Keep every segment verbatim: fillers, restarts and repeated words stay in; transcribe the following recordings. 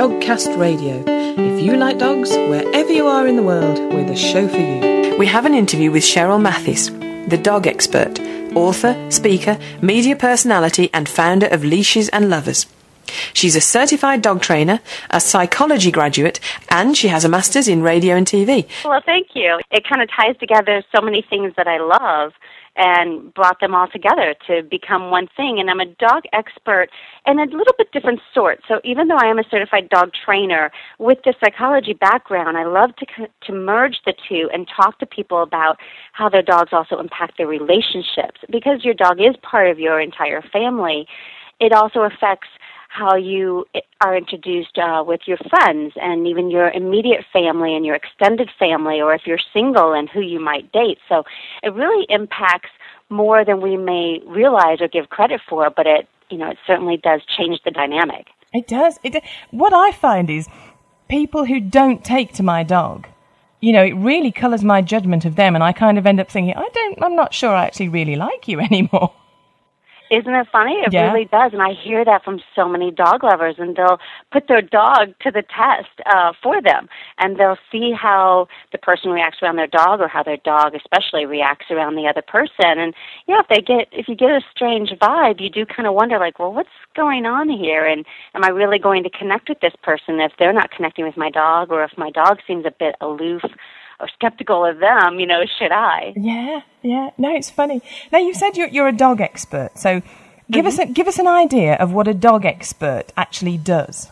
Dogcast Radio. If you like dogs, wherever you are in the world, we're the show for you. We have an interview with Cheryl Mathis, the dog expert, author, speaker, media personality and founder of Leashes and Lovers. She's a certified dog trainer, a psychology graduate, and she has a master's in radio and T V. Well, thank you. It kind of ties together so many things that I love and brought them all together to become one thing. And I'm a dog expert in a little bit different sort. So even though I am a certified dog trainer with the psychology background, I love to to merge the two and talk to people about how their dogs also impact their relationships. Because your dog is part of your entire family, it also affects how you are introduced uh, with your friends and even your immediate family and your extended family, or if you're single and who you might date. So it really impacts more than we may realize or give credit for, but it, you know, it certainly does change the dynamic. It does. It does. What I find is people who don't take to my dog, you know, it really colours my judgment of them, and I kind of end up thinking, I don't, I'm not sure I actually really like you anymore. Isn't it funny? It yeah. really does. And I hear that from so many dog lovers, and they'll put their dog to the test uh, for them. And they'll see how the person reacts around their dog, or how their dog especially reacts around the other person. And, you know, if they get, if you get a strange vibe, you do kind of wonder, like, well, what's going on here? And am I really going to connect with this person if they're not connecting with my dog, or if my dog seems a bit aloof or skeptical of them, you know, should I? Yeah, yeah. No, it's funny. Now, you said you're, you're a dog expert, so give, mm-hmm. us a, give us an idea of what a dog expert actually does.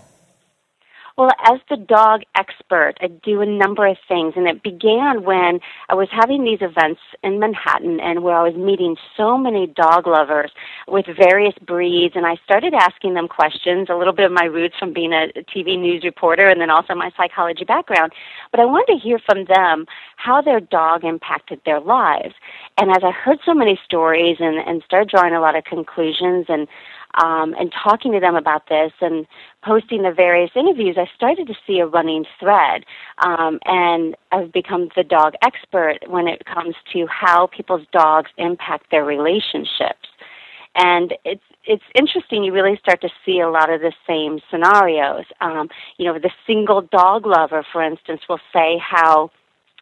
Well, as the dog expert, I do a number of things, and it began when I was having these events in Manhattan and where I was meeting so many dog lovers with various breeds, and I started asking them questions, a little bit of my roots from being a T V news reporter and then also my psychology background, but I wanted to hear from them how their dog impacted their lives. And as I heard so many stories and, and started drawing a lot of conclusions and Um, and talking to them about this and posting the various interviews, I started to see a running thread. Um, and I've become the dog expert when it comes to how people's dogs impact their relationships. And it's it's interesting. You really start to see a lot of the same scenarios. Um, you know, the single dog lover, for instance, will say how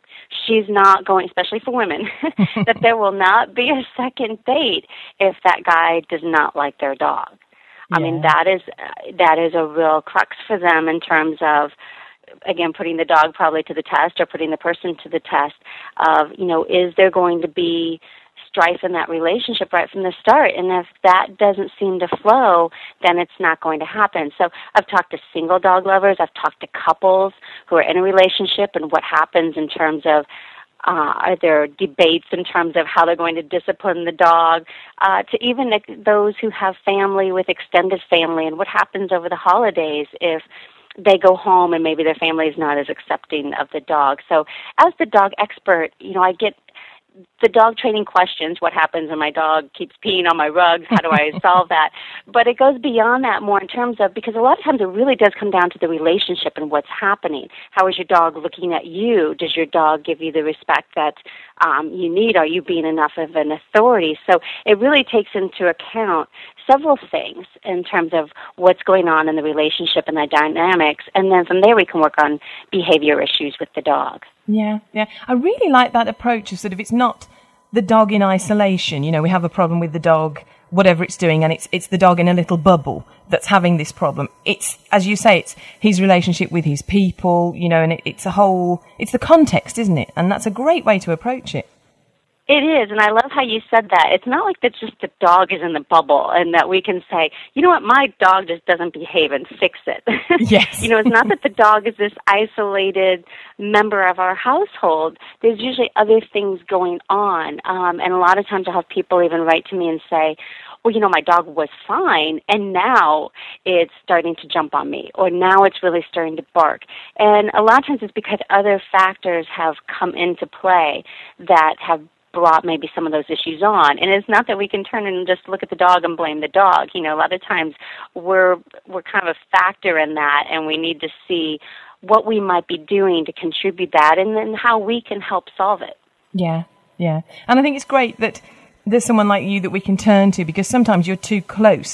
she's not going, especially for women, that there will not be a second date if that guy does not like their dog. Yeah. I mean, that is that is a real crux for them in terms of, again, putting the dog probably to the test, or putting the person to the test of, you know, is there going to be strife in that relationship right from the start? And if that doesn't seem to flow, then it's not going to happen. So I've talked to single dog lovers. I've talked to couples who are in a relationship and what happens in terms of uh, are there debates in terms of how they're going to discipline the dog, uh, to even those who have family with extended family, and what happens over the holidays if they go home and maybe their family is not as accepting of the dog. So as the dog expert, you know, I get the dog training questions, what happens when my dog keeps peeing on my rugs, how do I solve that? But it goes beyond that more in terms of, because a lot of times it really does come down to the relationship and what's happening. How is your dog looking at you? Does your dog give you the respect that um, you need? Are you being enough of an authority? So it really takes into account several things in terms of what's going on in the relationship and the dynamics, and then from there we can work on behavior issues with the dog. Yeah, yeah. I really like that approach of sort of, it's not the dog in isolation. You know, we have a problem with the dog, whatever it's doing, and it's it's the dog in a little bubble that's having this problem. It's, as you say, it's his relationship with his people, you know, and it, it's a whole, it's the context, isn't it? And that's a great way to approach it. It is, and I love how you said that. It's not like that just the dog is in the bubble and that we can say, you know what, my dog just doesn't behave and fix it. Yes. You know, it's not that the dog is this isolated member of our household. There's usually other things going on, um, and a lot of times I'll have people even write to me and say, well, you know, my dog was fine, and now it's starting to jump on me, or now it's really starting to bark. And a lot of times it's because other factors have come into play that have brought maybe some of those issues on. And it's not that we can turn and just look at the dog and blame the dog. You know, a lot of times we're we're kind of a factor in that, and we need to see what we might be doing to contribute that, and then how we can help solve it. Yeah, yeah. And I think it's great that there's someone like you that we can turn to, because sometimes you're too close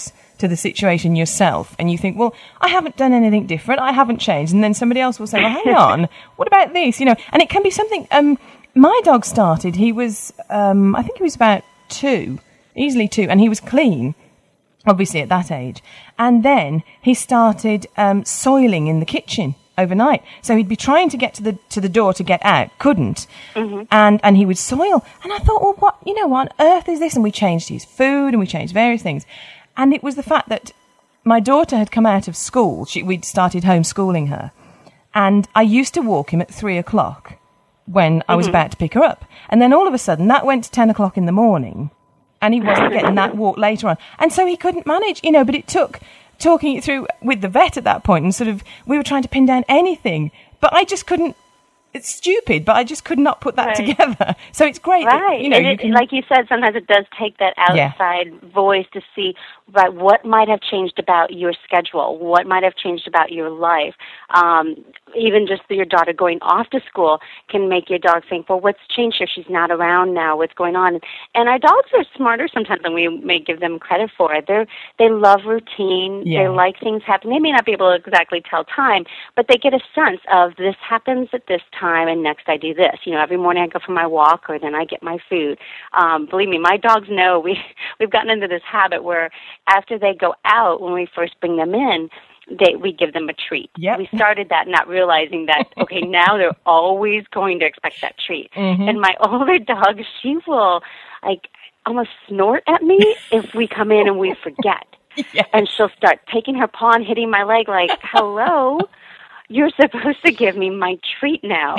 to the situation yourself and you think, well, I haven't done anything different, I haven't changed, and then somebody else will say, well, hang on, what about this? You know, and it can be something. Um, my dog started. He was, um, I think he was about two, easily two, and he was clean, obviously at that age. And then he started um, soiling in the kitchen overnight. So he'd be trying to get to the to the door to get out, couldn't, mm-hmm. and and he would soil. And I thought, well, what you know, what on earth is this? And we changed his food and we changed various things. And it was the fact that my daughter had come out of school. She, we'd started homeschooling her, and I used to walk him at three o'clock when I was mm-hmm. about to pick her up. And then all of a sudden, that went to ten o'clock in the morning, and he wasn't getting that walk later on, and so he couldn't manage, you know. But it took talking it through with the vet at that point, and sort of we were trying to pin down anything, but I just couldn't. It's stupid, but I just could not put that right. together. So it's great, right? That, you know, and you it, can, like you said, sometimes it does take that outside yeah. voice to see right what might have changed about your schedule, what might have changed about your life. Um, even just your daughter going off to school can make your dog think, well, what's changed here? She's not around now. What's going on? And our dogs are smarter sometimes than we may give them credit for. They they love routine. Yeah. They like things happen. They may not be able to exactly tell time, but they get a sense of this happens at this time, and next I do this. You know, every morning I go for my walk, or then I get my food. Um, believe me, my dogs know. We we've gotten into this habit where after they go out, when we first bring them in, They, we give them a treat. Yep. We started that not realizing that, okay, now they're always going to expect that treat. Mm-hmm. And my older dog, she will, like, almost snort at me if we come in and we forget. Yes. And she'll start taking her paw and hitting my leg like, hello, you're supposed to give me my treat now.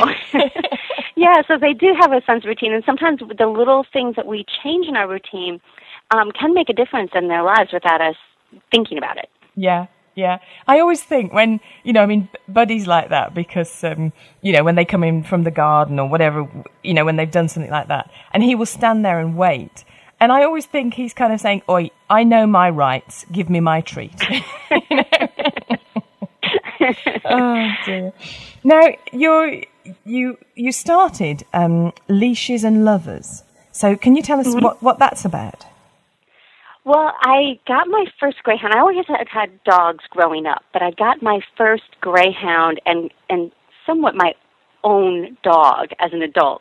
Yeah, so they do have a sense of routine. And sometimes the little things that we change in our routine um, can make a difference in their lives without us thinking about it. Yeah. Yeah, I always think when, you know, I mean, Buddy's like that because, um, you know, when they come in from the garden or whatever, you know, when they've done something like that, and he will stand there and wait. And I always think he's kind of saying, oi, I know my rights, give me my treat. You know? Oh, dear. Now, you're, you you started um, Leashes and Lovers. So can you tell us mm-hmm. what, what that's about? Well, I got my first greyhound. I always had had dogs growing up, but I got my first greyhound and, and somewhat my own dog as an adult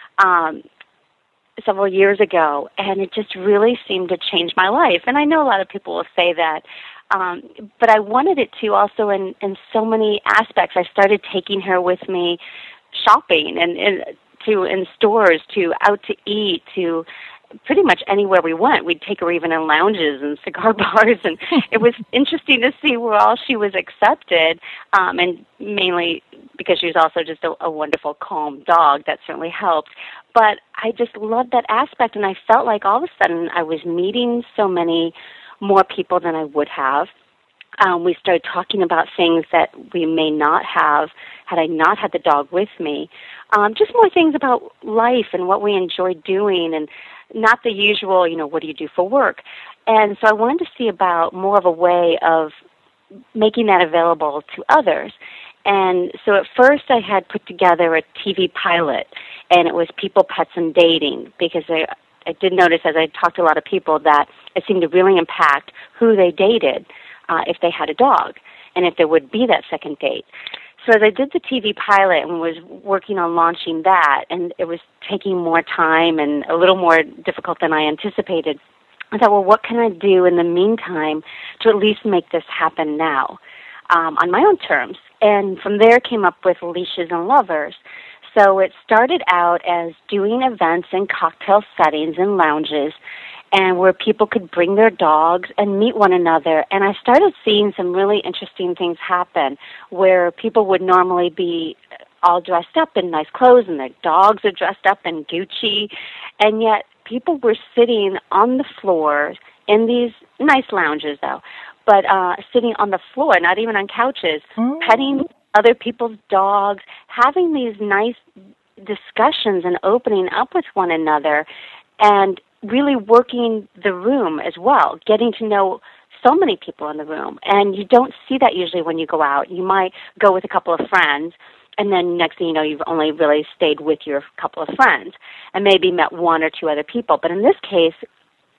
um, several years ago, and it just really seemed to change my life. And I know a lot of people will say that, um, but I wanted it to also in, in so many aspects. I started taking her with me shopping and, and to in stores, to out to eat, to pretty much anywhere we went. We'd take her even in lounges and cigar bars, and it was interesting to see where all she was accepted, um, and mainly because she was also just a, a wonderful, calm dog. That certainly helped. But I just loved that aspect, and I felt like all of a sudden I was meeting so many more people than I would have. Um, we started talking about things that we may not have had I not had the dog with me. Um, just more things about life and what we enjoy doing, and not the usual, you know, what do you do for work? And so I wanted to see about more of a way of making that available to others. And so at first I had put together a T V pilot, and it was people, pets, and dating, because I, I did notice as I talked to a lot of people that it seemed to really impact who they dated uh, if they had a dog, and if there would be that second date. So as I did the T V pilot and was working on launching that, and it was taking more time and a little more difficult than I anticipated, I thought, well, what can I do in the meantime to at least make this happen now um, on my own terms? And from there came up with Leashes and Lovers. So it started out as doing events in cocktail settings and lounges, and where people could bring their dogs and meet one another. And I started seeing some really interesting things happen, where people would normally be all dressed up in nice clothes, and their dogs are dressed up in Gucci, and yet people were sitting on the floor in these nice lounges, though, but uh, sitting on the floor, not even on couches, mm. petting other people's dogs, having these nice discussions and opening up with one another, and really working the room as well, getting to know so many people in the room. And you don't see that usually when you go out. You might go with a couple of friends, and then next thing you know, you've only really stayed with your couple of friends and maybe met one or two other people. But in this case,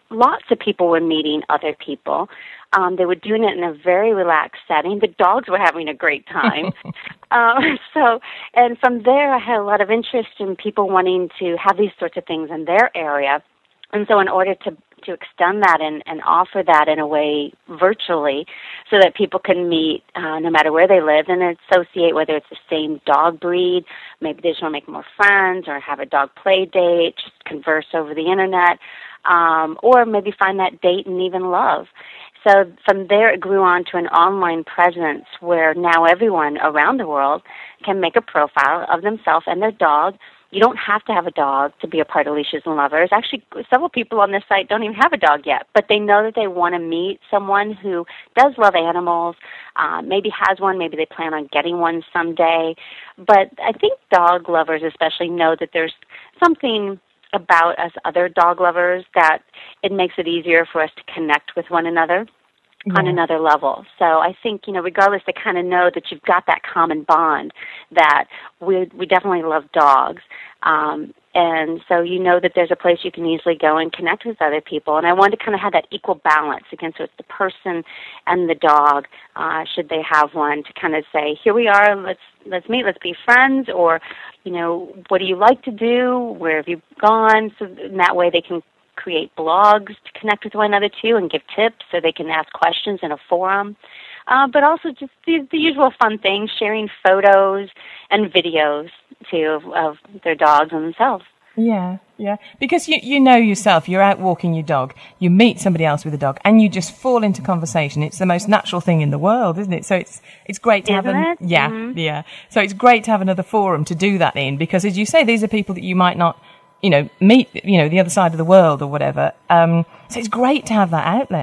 lots of people were meeting other people. Um, they were doing it in a very relaxed setting. The dogs were having a great time. um, so, and from there, I had a lot of interest in people wanting to have these sorts of things in their area. And so in order to, to extend that and, and offer that in a way virtually so that people can meet uh, no matter where they live and associate, whether it's the same dog breed, maybe they just want to make more friends or have a dog play date, just converse over the internet, um, or maybe find that date and even love. So from there, it grew on to an online presence where now everyone around the world can make a profile of themselves and their dog. You don't have to have a dog to be a part of Leashes and Lovers. Actually, several people on this site don't even have a dog yet, but they know that they want to meet someone who does love animals, uh, maybe has one, maybe they plan on getting one someday. But I think dog lovers especially know that there's something about us other dog lovers that it makes it easier for us to connect with one another yeah. on another level. So I think, you know, regardless, they kind of know that you've got that common bond, that we we definitely love dogs. Um, and so you know that there's a place you can easily go and connect with other people. And I wanted to kind of have that equal balance, again, so it's the person and the dog, uh, should they have one, to kind of say, here we are, let's let's meet, let's be friends, or, you know, what do you like to do, where have you gone, so in that way they can create blogs to connect with one another too and give tips so they can ask questions in a forum. Uh, but also just the, the usual fun things, sharing photos and videos too of, of their dogs and themselves. Yeah, yeah. Because you you know yourself, you're out walking your dog, you meet somebody else with a dog, and you just fall into conversation. It's the most natural thing in the world, isn't it? So it's it's great to Isn't have an it? yeah, Mm-hmm. yeah. So it's great to have another forum to do that in, because as you say, these are people that you might not, you know, meet, you know, the other side of the world or whatever. Um, so it's great to have that outlet.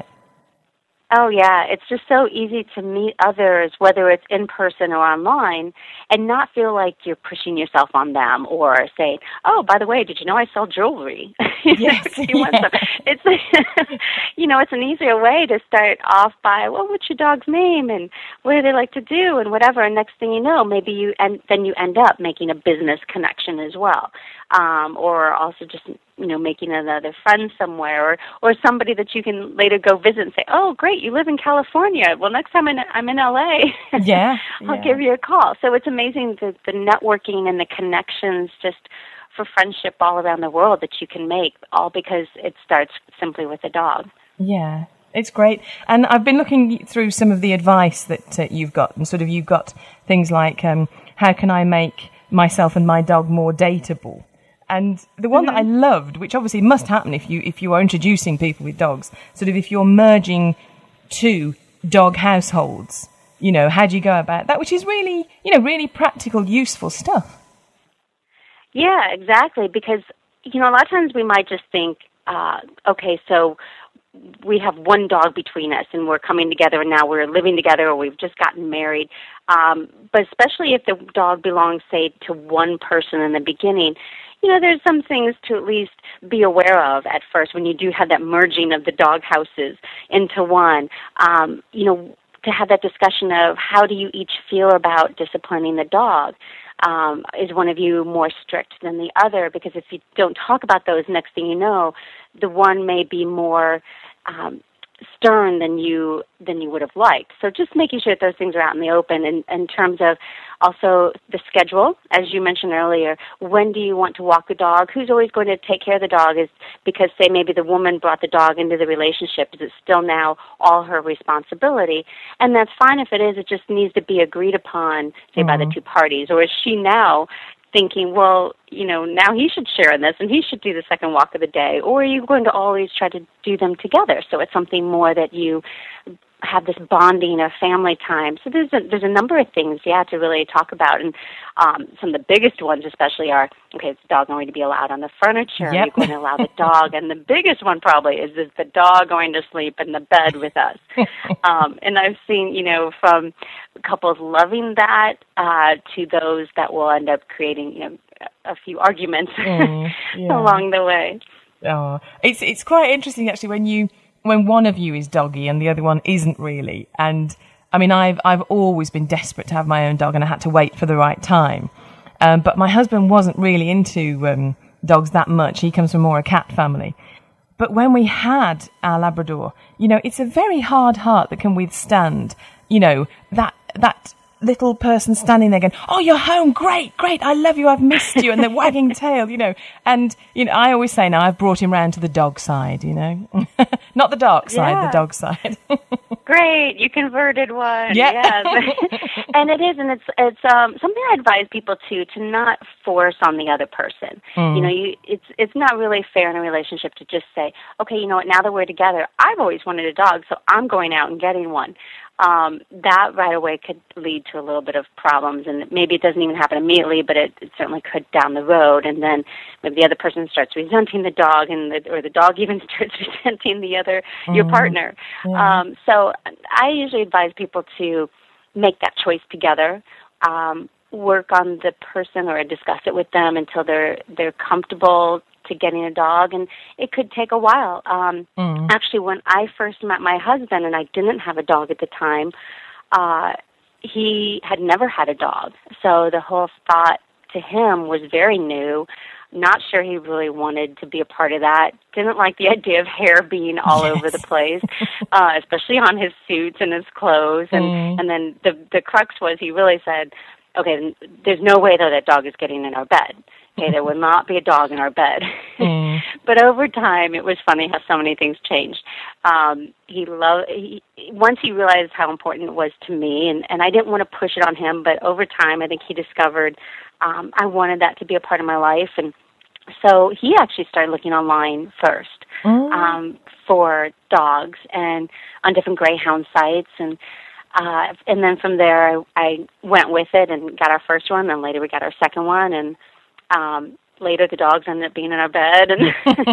Oh, yeah. It's just so easy to meet others, whether it's in person or online, and not feel like you're pushing yourself on them or say, oh, by the way, did you know I sell jewelry? Yes, you want some? It's, you know, it's an easier way to start off by, well, what's your dog's name and what do they like to do and whatever. And next thing you know, maybe you, and then you end up making a business connection as well. Um, or also just, you know, making another friend somewhere, or, or somebody that you can later go visit and say, oh, great, you live in California. Well, next time I'm in, I'm in L A, yeah, I'll yeah. give you a call. So it's amazing the, the networking and the connections just for friendship all around the world that you can make, all because it starts simply with a dog. Yeah. It's great. And I've been looking through some of the advice that uh, you've got, and sort of you've got things like, um, how can I make myself and my dog more dateable? And the one mm-hmm. that I loved, which obviously must happen if you if you are introducing people with dogs, sort of if you're merging two dog households, you know, how do you go about that? Which is really, you know, really practical, useful stuff. Yeah, exactly. Because, you know, a lot of times we might just think, uh, okay, so we have one dog between us and we're coming together and now we're living together or we've just gotten married. Um, but especially if the dog belongs, say, to one person in the beginning, you know, there's some things to at least be aware of at first when you do have that merging of the dog houses into one. Um, you know, to have that discussion of how do you each feel about disciplining the dog. Um, is one of you more strict than the other? Because if you don't talk about those, next thing you know, the one may be more um, stern than you than you would have liked. So just making sure that those things are out in the open in, in terms of also the schedule, as you mentioned earlier. When do you want to walk the dog? Who's always going to take care of the dog? Is because, say, maybe the woman brought the dog into the relationship. Is it still now all her responsibility? And that's fine if it is. It just needs to be agreed upon, say, mm-hmm. by the two parties. Or is she now thinking, well, you know, now he should share in this and he should do the second walk of the day? Or are you going to always try to do them together? So it's something more that you have this bonding of family time. So there's a, there's a number of things, yeah, to really talk about. And um, some of the biggest ones especially are, okay, is the dog going to be allowed on the furniture? Yep. Are you going to allow the dog? And the biggest one probably is, is the dog going to sleep in the bed with us? um, and I've seen, you know, from couples loving that uh, to those that will end up creating, you know, a few arguments mm, yeah. along the way. Oh, it's it's quite interesting actually when you when one of you is doggy and the other one isn't really. And I mean, I've I've always been desperate to have my own dog, and I had to wait for the right time. Um, but my husband wasn't really into um, dogs that much. He comes from more a cat family. but when we had our Labrador, you know, it's a very hard heart that can withstand, you know, that that little person standing there going, "Oh, you're home, great, great, I love you, I've missed you," and the wagging tail, you know. And, you know, I always say now I've brought him round to the dog side, you know. Not the dark side, yeah. the dog side. Great, you converted one. Yeah. Yes. And it is, and it's it's um, something I advise people to to not force on the other person. Mm. You know, you it's it's not really fair in a relationship to just say, okay, you know what, now that we're together, I've always wanted a dog, so I'm going out and getting one. Um, that right away could lead to a little bit of problems, and maybe it doesn't even happen immediately, but it, it certainly could down the road. And then maybe the other person starts resenting the dog, and the, or the dog even starts resenting the other mm-hmm. your partner. Yeah. Um, so I usually advise people to make that choice together, um, work on the person or discuss it with them until they're they're comfortable to getting a dog, and it could take a while. Um, mm. Actually, when I first met my husband, and I didn't have a dog at the time, uh, he had never had a dog. So the whole thought to him was very new. Not sure he really wanted to be a part of that. Didn't like the idea of hair being all yes. over the place, uh, especially on his suits and his clothes. And, mm. and then the, the crux was he really said, okay, there's no way, though, that dog is getting in our bed. Okay, there will not be a dog in our bed. Mm. But over time, it was funny how so many things changed. Um, he loved, he, once he realized how important it was to me, and, and I didn't want to push it on him, but over time, I think he discovered um, I wanted that to be a part of my life. And so he actually started looking online first mm. um, for dogs and on different Greyhound sites. And uh, and then from there, I, I went with it and got our first one, and later we got our second one, and Um, later the dogs ended up being in our bed and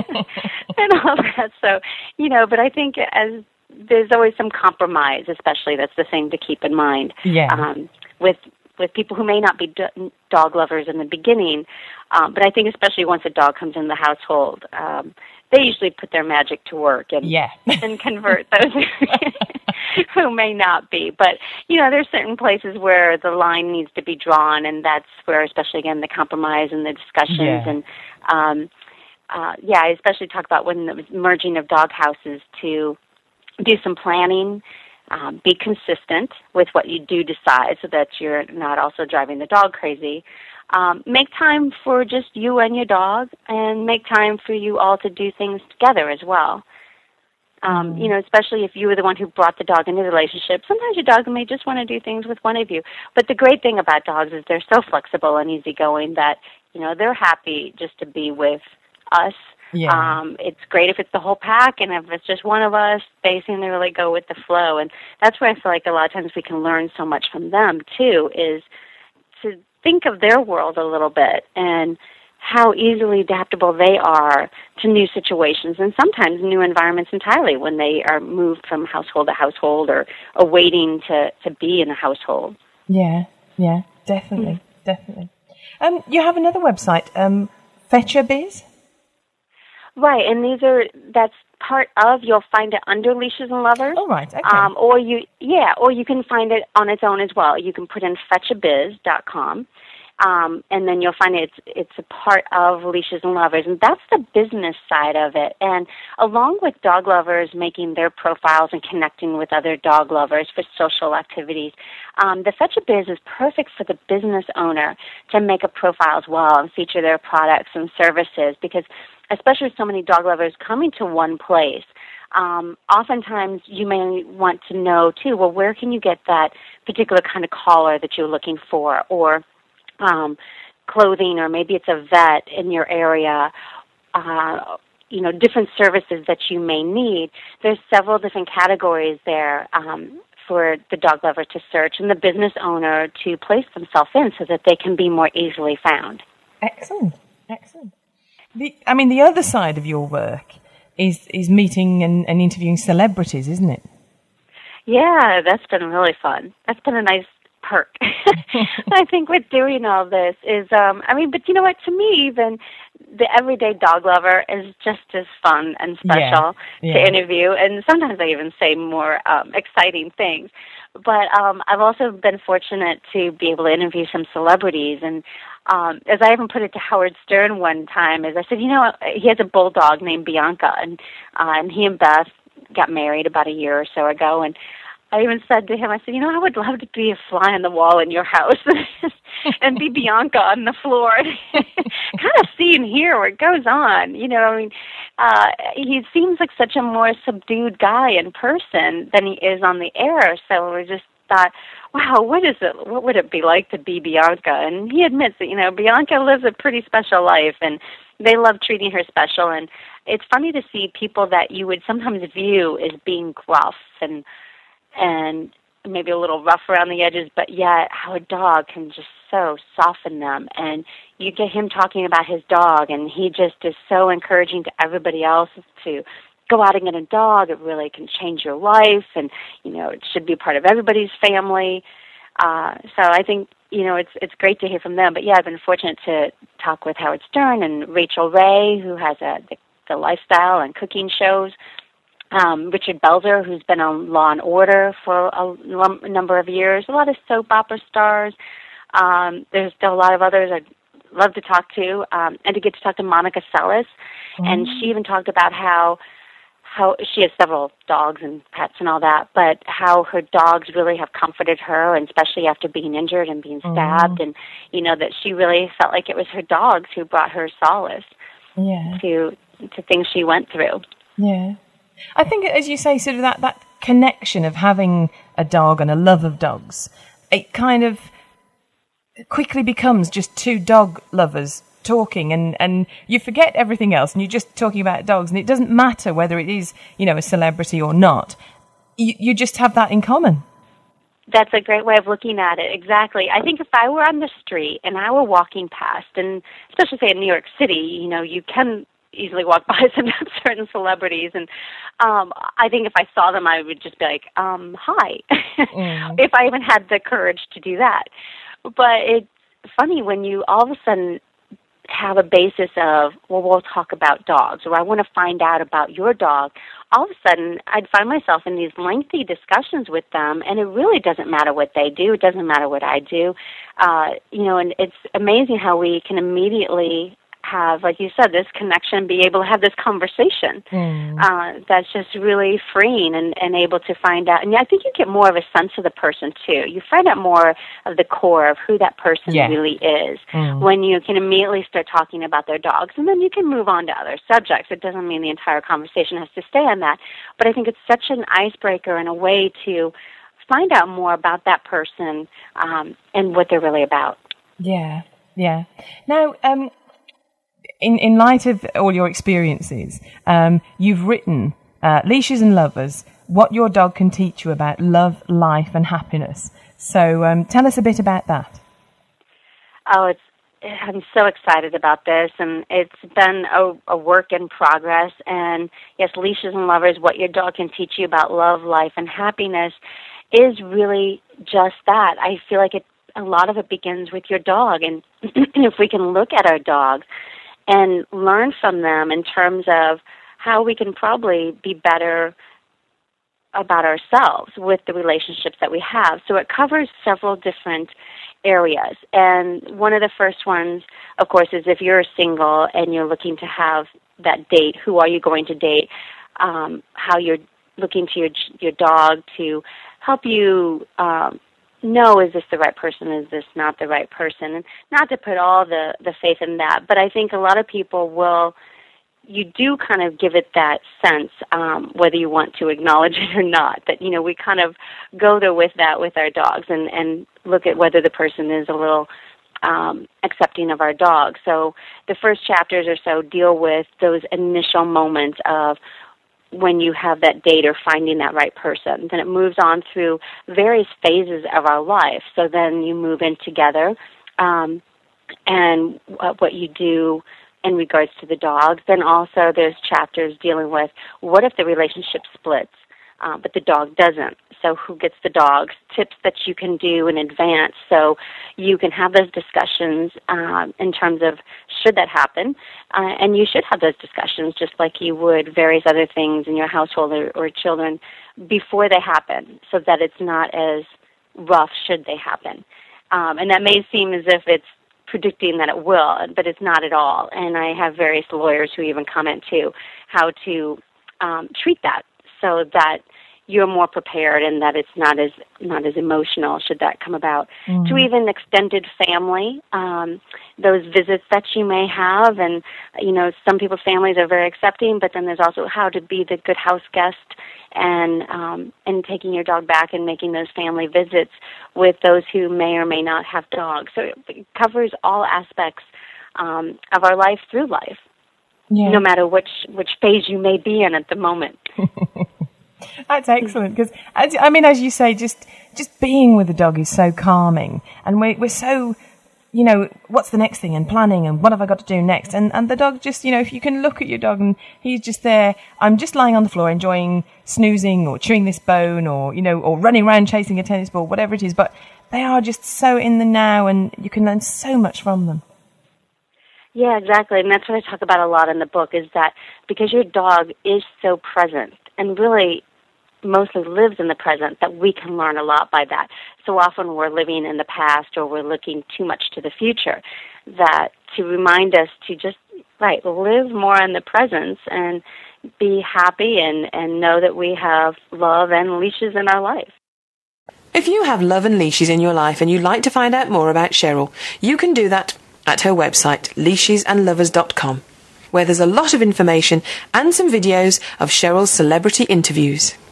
and all that. So, you know, but I think as there's always some compromise, especially that's the thing to keep in mind. Yeah. Um, with with people who may not be do- dog lovers in the beginning, um, but I think especially once a dog comes in the household, um, they usually put their magic to work and yeah. and convert those who may not be. But, you know, there's certain places where the line needs to be drawn, and that's where, especially, again, the compromise and the discussions. Yeah. And, um, uh, yeah, I especially talk about when the merging of dog houses to do some planning, um, be consistent with what you do decide so that you're not also driving the dog crazy. Um, make time for just you and your dog, and make time for you all to do things together as well. Um, you know, especially if you were the one who brought the dog into the relationship. Sometimes your dog may just want to do things with one of you. But the great thing about dogs is they're so flexible and easygoing that, you know, they're happy just to be with us. Yeah. Um, it's great if it's the whole pack, and if it's just one of us, they seem to really go with the flow. And that's where I feel like a lot of times we can learn so much from them, too, is to think of their world a little bit and how easily adaptable they are to new situations and sometimes new environments entirely when they are moved from household to household or awaiting to, to be in a household. Yeah, yeah, definitely, mm-hmm. definitely. Um, you have another website, um, Fetch a Biz? Right, and these are, that's part of, you'll find it under Leashes and Lovers. Oh, right, okay. Um, or you, yeah, or you can find it on its own as well. You can put in fetch a biz dot com. Um, and then you'll find it's it's a part of Leashes and Lovers, and that's the business side of it. And along with dog lovers making their profiles and connecting with other dog lovers for social activities, um, the Fetch a Biz is perfect for the business owner to make a profile as well and feature their products and services, because especially with so many dog lovers coming to one place, Um, oftentimes you may want to know, too, well, where can you get that particular kind of collar that you're looking for, or um, clothing, or maybe it's a vet in your area, uh, you know, different services that you may need. There's several different categories there um, for the dog lover to search and the business owner to place themselves in so that they can be more easily found. Excellent, excellent. The, I mean, the other side of your work is is meeting and, and interviewing celebrities, isn't it? Yeah, that's been really fun. That's been a nice perk. I think with doing all this is, um, I mean, but you know what, to me even, the everyday dog lover is just as fun and special yeah, yeah. to interview, and sometimes I even say more um, exciting things. But um, I've also been fortunate to be able to interview some celebrities, and um, as I even put it to Howard Stern one time, is I said, you know, he has a bulldog named Bianca, and uh, and he and Beth got married about a year or so ago, and I even said to him, I said, you know, I would love to be a fly on the wall in your house and be Bianca on the floor. Kind of see and hear what goes on. You know, I mean, uh, he seems like such a more subdued guy in person than he is on the air. So we just thought, wow, what is it? What would it be like to be Bianca? And he admits that, you know, Bianca lives a pretty special life, and they love treating her special. And it's funny to see people that you would sometimes view as being gruff and and maybe a little rough around the edges, but yet how a dog can just so soften them. And you get him talking about his dog, and he just is so encouraging to everybody else to go out and get a dog. It really can change your life, and, you know, it should be part of everybody's family. Uh, so I think, you know, it's it's great to hear from them. But, yeah, I've been fortunate to talk with Howard Stern and Rachel Ray, who has a the, the lifestyle and cooking shows. Um, Richard Belzer, who's been on Law and Order for a num- number of years, a lot of soap opera stars. Um, there's still a lot of others I'd love to talk to, um, and to get to talk to Monica Seles. Mm-hmm. And she even talked about how how she has several dogs and pets and all that, but how her dogs really have comforted her, and especially after being injured and being stabbed, mm-hmm. and, you know, that she really felt like it was her dogs who brought her solace yeah. to to things she went through. Yeah. I think, as you say, sort of that, that connection of having a dog and a love of dogs, it kind of quickly becomes just two dog lovers talking, and, and you forget everything else, and you're just talking about dogs, and it doesn't matter whether it is, you know, a celebrity or not. You, you just have that in common. That's a great way of looking at it, exactly. I think if I were on the street and I were walking past, and especially, say, in New York City, you know, you can easily walk by some certain celebrities, and um, I think if I saw them, I would just be like, um, hi, mm. if I even had the courage to do that. But it's funny when you all of a sudden have a basis of, well, we'll talk about dogs, or I want to find out about your dog. All of a sudden, I'd find myself in these lengthy discussions with them, and it really doesn't matter what they do. It doesn't matter what I do. Uh, you know, and it's amazing how we can immediately have, like you said, this connection, be able to have this conversation. Mm. Uh, that's just really freeing, and, and able to find out. And I think you get more of a sense of the person, too. You find out more of the core of who that person yeah. really is mm. when you can immediately start talking about their dogs. And then you can move on to other subjects. It doesn't mean the entire conversation has to stay on that. But I think it's such an icebreaker and a way to find out more about that person um, and what they're really about. Yeah, yeah. Now, um, In, in light of all your experiences, um, you've written uh, Leashes and Lovers, What Your Dog Can Teach You About Love, Life and Happiness. So um, tell us a bit about that. Oh, it's I'm so excited about this, and it's been a, a work in progress. And yes, Leashes and Lovers, What Your Dog Can Teach You About Love, Life and Happiness is really just that. I feel like it, a lot of it begins with your dog, and if we can look at our dogs and learn from them in terms of how we can probably be better about ourselves with the relationships that we have. So it covers several different areas. And one of the first ones, of course, is if you're single and you're looking to have that date, who are you going to date, um, how you're looking to your your dog to help you um, know, is this the right person, is this not the right person? And not to put all the, the faith in that, but I think a lot of people will, you do kind of give it that sense, um, whether you want to acknowledge it or not, that, you know, we kind of go there with that with our dogs, and, and look at whether the person is a little um, accepting of our dog. So the first chapters or so deal with those initial moments of when you have that date or finding that right person. Then it moves on through various phases of our life. So then you move in together, um, and what you do in regards to the dogs. Then also there's chapters dealing with what if the relationship splits, uh, but the dog doesn't. So who gets the dogs? Tips that you can do in advance so you can have those discussions um, in terms of should that happen. Uh, and you should have those discussions just like you would various other things in your household or, or children before they happen, so that it's not as rough should they happen. Um, and that may seem as if it's predicting that it will, but it's not at all. And I have various lawyers who even comment too how to um, treat that so that you're more prepared and that it's not as not as emotional should that come about. Mm-hmm. To even extended family, um, those visits that you may have, and you know, some people's families are very accepting, but then there's also how to be the good house guest and um, and taking your dog back and making those family visits with those who may or may not have dogs. So it covers all aspects um, of our life through life, yeah. no matter which which phase you may be in at the moment. That's excellent because, I mean, as you say, just just being with the dog is so calming, and we're we're so, you know, what's the next thing and planning and what have I got to do next, and and the dog just, you know, if you can look at your dog and he's just there, I'm just lying on the floor enjoying snoozing or chewing this bone or you know or running around chasing a tennis ball, whatever it is, but they are just so in the now, and you can learn so much from them. Yeah, exactly, and that's what I talk about a lot in the book, is that because your dog is so present and really mostly lives in the present, that we can learn a lot by that. So often we're living in the past or we're looking too much to the future, that to remind us to just, right, live more in the presence and be happy and, and know that we have love and leashes in our life. If you have love and leashes in your life and you'd like to find out more about Cheryl, you can do that at her website, leashes and lovers dot com, where there's a lot of information and some videos of Cheryl's celebrity interviews.